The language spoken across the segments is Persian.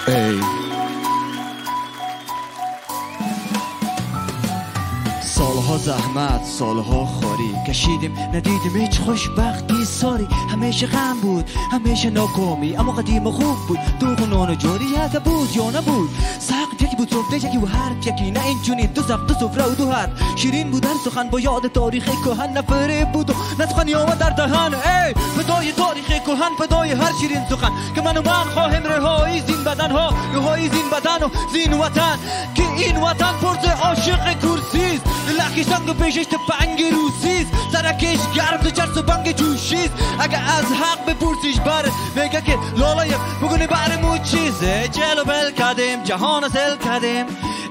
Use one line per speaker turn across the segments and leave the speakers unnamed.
ای سالها زحمت، سالها خواری کشیدیم، ندیدیم هیچ خوشبختی ساری. همیشه غم بود، همیشه ناکامی، اما قدیم خوب بود. دوغ و نان و جوری یاد بود یا نبود. سخت یکی بود، سفره یکی و حرف یکی، نه اینجوری دو سخت و سفره و دو حرف. شیرین بود هر سخن با یاد تاریخ کهن، نفره بود و نه سخنی آمد در دهن. ای فدای تاریخ کهن، فدای هر شیرین سخن که من خواهم رهایی زین بدن ها، رهایی زین بدن و زین وطن، که این وطن پرز عاشق کرسیست. لکی سنگ پیشش تفنگ روسیست، سرکش گرم تو چرس و بنگ جوشیست. اگه از حق بپرسیش بر میگه که لالایم بگونی برمو چیزه. جلو بل کردیم، جهان سل کردیم،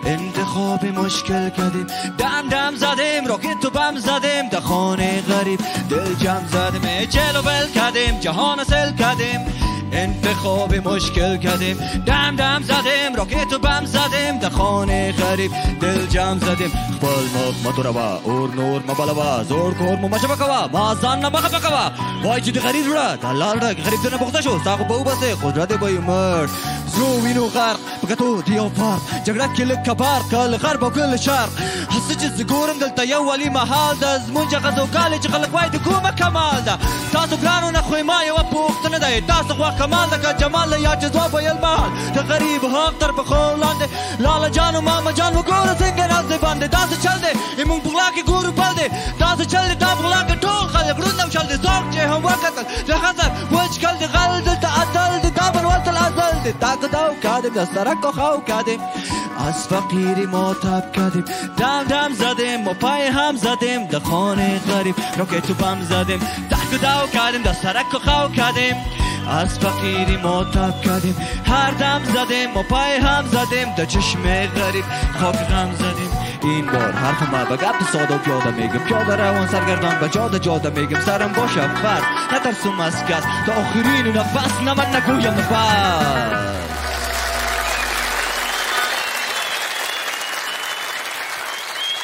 انتخاب مشکل کردیم، دم دم زدیم، راکت و بم زدیم، در خانه غریب دل جمع زدیم. جلو بل کردیم، جهان سل کردیم، انتخاب مشکل کردیم، دم دم زدیم، راکت و بم زدیم، در خانه غریب دل جمع زدیم. خپل مخ متوروا اور نور مبلوا، زور کور مشبکوا، ما ځان نه مخبکوا. وای چې د غریب وړه د لال رګ غریب دنه بوخته شو، ساغه به وبسه قدرت به عمر زو وینو غرق بکتو دیو پار جګړه کې لکه بار کل غرب او کل شرق. هڅه چې زګورم دلته یو ولی محال د زمونږ غزو کال چې خلک وای د کومه کمال ده. تاسو ګرانو نه خو ما یو پوښتنه ده، تاسو خو کمال ده که جمال یا جذاب ویل مال د غریب حق تر په خو لاندې. لاله جان او ماما جان وګوره څنګه ناز دی باندې، تاسو چل دی ایمون بغلا کې ګورو بل دی، تاسو چل دی دا بغلا کې ټول خلک روندم چل دی. څوک چې هم وکتل د خزر وچ کل دی غل دلته عدل دی، دا بل ورتل ازل دی. تاکداو کردیم د سرک و خواو کردیم، از فقیری ما تب کردیم، دم دم زدیم و پای هم زدیم، در خانه غریب راکت و بم زدیم. تاکداو کردیم د سرک و خواو کردیم، از فقیری ما تب کردیم، هر دم زدیم و پای هم زدیم، در چشم غریب خاک غم زدیم. این بار حرف ما به گپ ساده و پیاده میگم، پیاده روان سرگردان به جاده جاده میگم. سرم باشه فرد نترسم از کس تا آخرین نفس، نه من نگویم نفس.